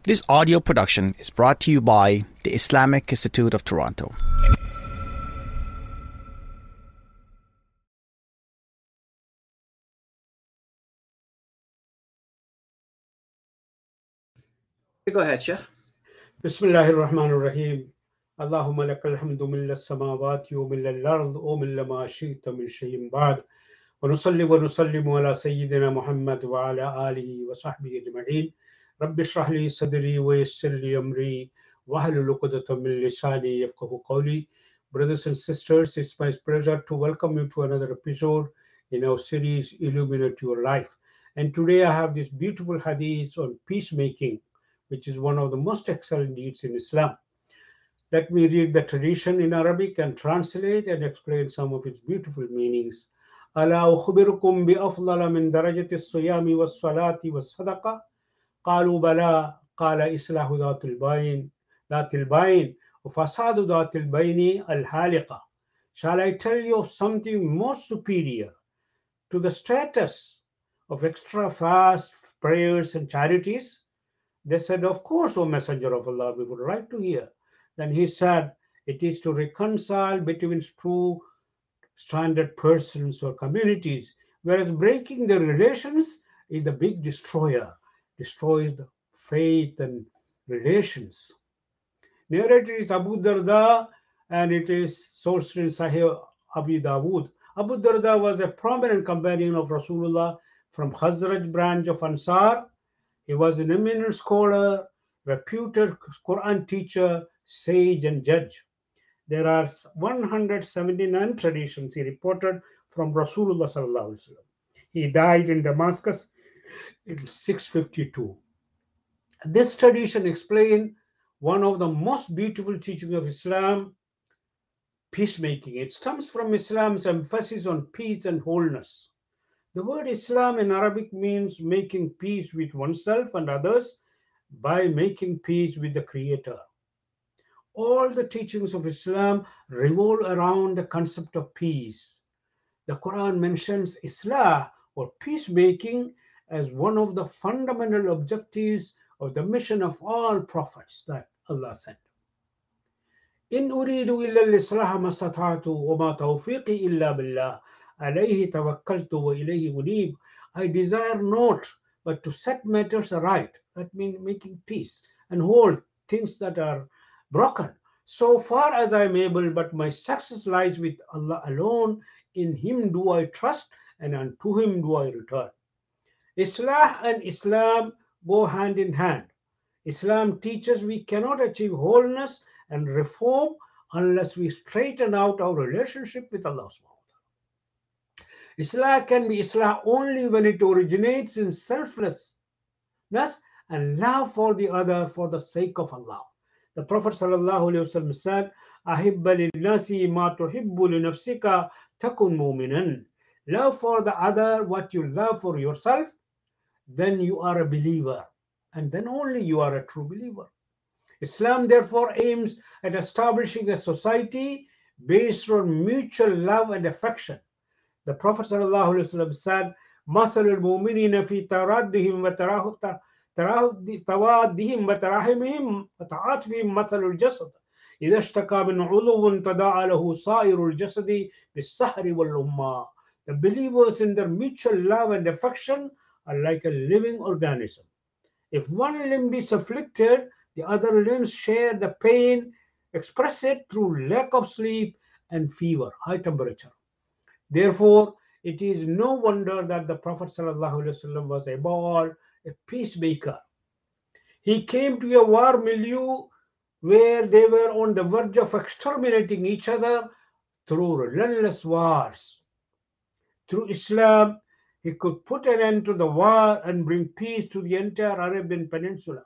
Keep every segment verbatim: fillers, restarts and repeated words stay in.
This audio production is brought to you by the Islamic Institute of Toronto. Go ahead, Sheikh. Bismillahir Rahmanir Rahim. Allahumma lakal hamdu min as-samawati wa min al-ard wa min ma shi'ta min shay'in ba'd. Wa nusalli wa nusallimu ala sayyidina Muhammad wa ala alihi wa sahbihi ajma'in. Rabbi shrah li sadri wa yassir li amri wa hlul 'uqdatam min lisani yafqahu qawli. Brothers and sisters, it's my pleasure to welcome you to another episode in our series Illuminate Your Life. And today I have this beautiful hadith on peacemaking, which is one of the most excellent deeds in Islam. Let me read the tradition in Arabic and translate and explain some of its beautiful meanings. ألا أخبركم بأفضل من درجة الصيام والصلاة والصدقة؟ قالوا بلى قال إصلاح ذات البين ذات البين وفساد ذات البين الحالقة. Shall I tell you of something more superior to the status of extra fast, prayers and charities? They said, of course, O Messenger of Allah, we would like to hear. Then he said, it is to reconcile between two stranded persons or communities, whereas breaking the relations is the big destroyer, destroys the faith and relations. Narrator is Abu Darda, and it is sourced in Sahih Abi Dawood. Abu Darda was a prominent companion of Rasulullah from Khazraj branch of Ansar. He was an eminent scholar, reputed Quran teacher, sage, and judge. There are one hundred seventy-nine traditions he reported from Rasulullah sallallahu alaihi wasallam. He died in Damascus in six fifty-two. This tradition explains one of the most beautiful teachings of Islam, peacemaking. It stems from Islam's emphasis on peace and wholeness. The word Islam in Arabic means making peace with oneself and others by making peace with the Creator. All the teachings of Islam revolve around the concept of peace. The Quran mentions Islah or peacemaking as one of the fundamental objectives of the mission of all prophets that Allah sent. In uridu illa al-islah mastata'tu wa ma tawfiqi illa billah. Alayhi tawakkaltu wa ilayhi unib. I desire not but to set matters right. That means making peace and hold things that are broken. So far as I am able, but my success lies with Allah alone. In Him do I trust, and unto Him do I return. Islah and Islam go hand in hand. Islam teaches we cannot achieve wholeness and reform unless we straighten out our relationship with Allah subhanahu. Islah can be Islah only when it originates in selflessness and love for the other for the sake of Allah. The Prophet ﷺ said, Ahibba lil-nasi ma tuhibbu li nafsika takun mu'minan. Love for the other what you love for yourself, then you are a believer. And then only you are a true believer. Islam therefore aims at establishing a society based on mutual love and affection. The Prophet ﷺ said, مَثَلُ الْمُؤْمِنِينَ فِي تَرَادِّهِمْ وَتَوَادِّهِمْ وَتَرَاحِمِهِمْ وَتَعَاطُفِهِمْ مَثَلُ الْجَسَدِ إِذَا اشْتَكَى مِنْ عُضْوٍ تَدَاعَى لَهُ سَائِرُ الْجَسَدِ بِالسَّهْرِ وَالْحُمَّى. The believers in their mutual love and affection are like a living organism. If one limb is afflicted, the other limbs share the pain, express it through lack of sleep and fever, high temperature. Therefore, it is no wonder that the Prophet ﷺ was above a peacemaker. He came to a war milieu where they were on the verge of exterminating each other through relentless wars. Through Islam, he could put an end to the war and bring peace to the entire Arabian Peninsula.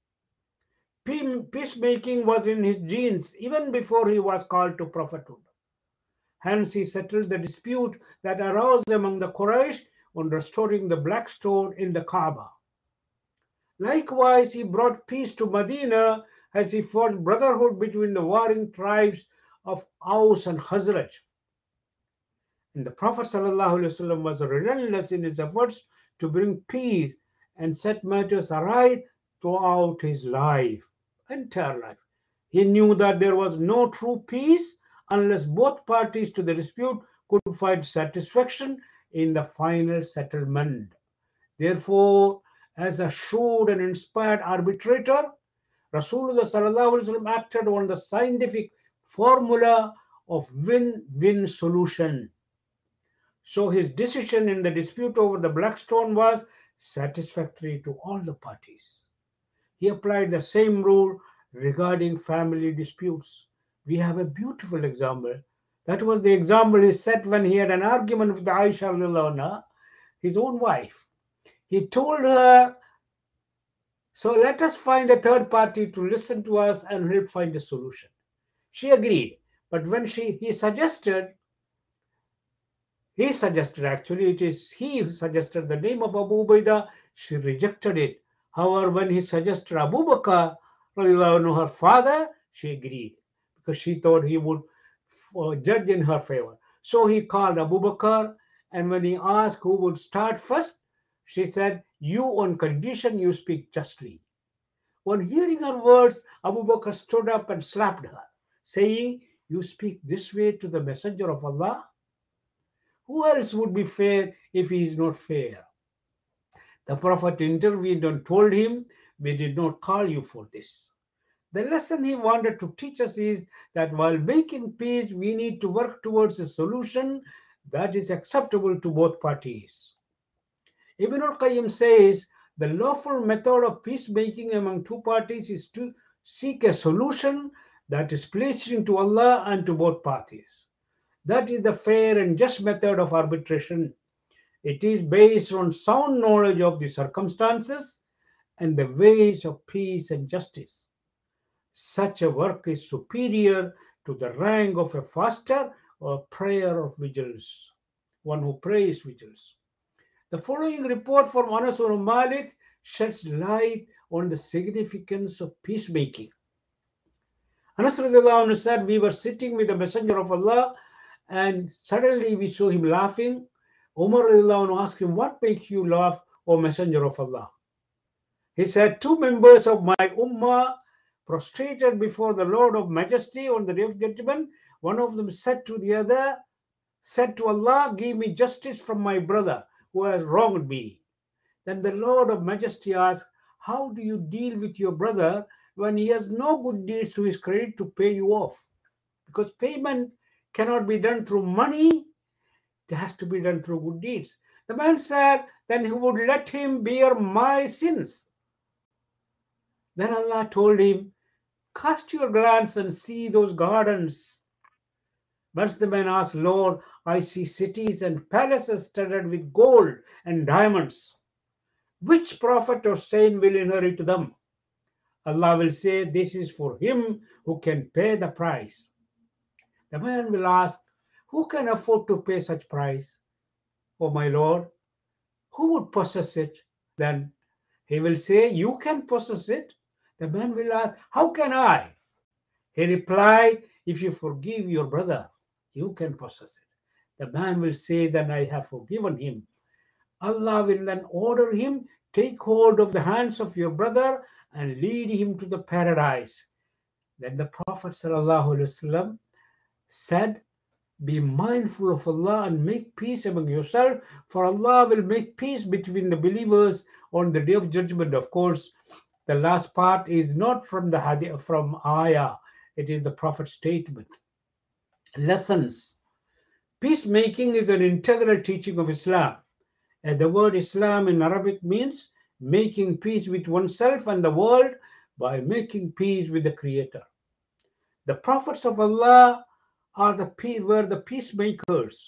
Peacemaking was in his genes even before he was called to prophethood. Hence, he settled the dispute that arose among the Quraysh on restoring the black stone in the Kaaba. Likewise, he brought peace to Medina as he forged brotherhood between the warring tribes of Aus and Khazraj. And the Prophet ﷺ was relentless in his efforts to bring peace and set matters aright throughout his life, entire life. He knew that there was no true peace unless both parties to the dispute could find satisfaction in the final settlement. Therefore, as a shrewd and inspired arbitrator, Rasulullah sallallahu alaihi wasallam acted on the scientific formula of win-win solution. So his decision in the dispute over the black stone was satisfactory to all the parties. He applied the same rule regarding family disputes. We have a beautiful example. That was the example he set when he had an argument with Aisha radiallahu anha, his own wife. He told her, so let us find a third party to listen to us and help find a solution. She agreed. But when she he suggested, he suggested actually, it is he who suggested the name of Abu Ubaidah, she rejected it. However, when he suggested Abu Bakr, her father, she agreed because she thought he would uh, judge in her favor. So he called Abu Bakr, and when he asked who would start first, she said, you on condition you speak justly. On hearing her words, Abu Bakr stood up and slapped her, saying, you speak this way to the Messenger of Allah? Who else would be fair if he is not fair? The Prophet intervened and told him, we did not call you for this. The lesson he wanted to teach us is that while making peace, we need to work towards a solution that is acceptable to both parties. Ibn al-Qayyim says, the lawful method of peacemaking among two parties is to seek a solution that is pleasing to Allah and to both parties. That is the fair and just method of arbitration. It is based on sound knowledge of the circumstances and the ways of peace and justice. Such a work is superior to the rank of a faster or prayer of vigils, one who prays vigils. The following report from Anas ibn Malik sheds light on the significance of peacemaking. Anas radiallahu anhu said, we were sitting with the Messenger of Allah and suddenly we saw him laughing. Umar radiallahu anhu asked him, what makes you laugh, O Messenger of Allah? He said, two members of my ummah prostrated before the Lord of Majesty on the day of judgment. One of them said to the other, said to Allah, give me justice from my brother who has wronged me. Then the Lord of Majesty asked, how do you deal with your brother when he has no good deeds to his credit to pay you off? Because payment cannot be done through money, it has to be done through good deeds. The man said, then he would let him bear my sins. Then Allah told him, cast your glance and see those gardens. Once the man asked, Lord, I see cities and palaces studded with gold and diamonds. Which prophet or saint will inherit them? Allah will say, this is for him who can pay the price. The man will ask, who can afford to pay such price? O my Lord, who would possess it? Then he will say, you can possess it. The man will ask, how can I? He replied, if you forgive your brother, you can possess it. The man will say, then I have forgiven him. Allah will then order him, take hold of the hands of your brother and lead him to the paradise. Then the Prophet ﷺ said, be mindful of Allah and make peace among yourself, for Allah will make peace between the believers on the day of judgment. Of course, the last part is not from the hadith, from ayah. It is the Prophet's statement. Lessons. Peacemaking is an integral teaching of Islam. And the word Islam in Arabic means making peace with oneself and the world by making peace with the Creator. The prophets of Allah are the were the peacemakers.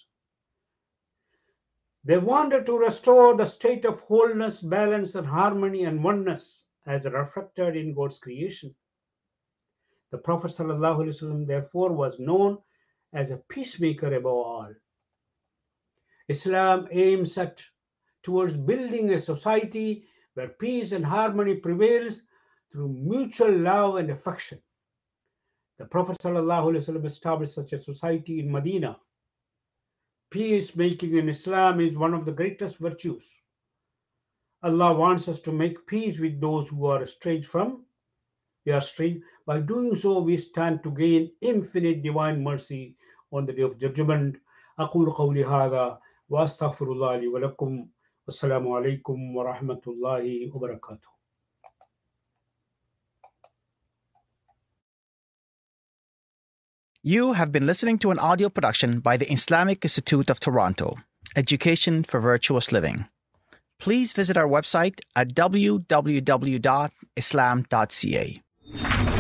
They wanted to restore the state of wholeness, balance, and harmony and oneness as reflected in God's creation. The Prophet ﷺ therefore was known as a peacemaker above all. Islam aims at towards building a society where peace and harmony prevails through mutual love and affection. The Prophet ﷺ established such a society in Medina. Peacemaking in Islam is one of the greatest virtues. Allah wants us to make peace with those who are estranged from we are estranged. By doing so, we stand to gain infinite divine mercy on the day of judgment. أقول قولي هذا وأستغفر الله لي ولكم والسلام عليكم ورحمة الله وبركاته. You have been listening to an audio production by the Islamic Institute of Toronto, Education for Virtuous Living. Please visit our website at w w w dot islam dot c a.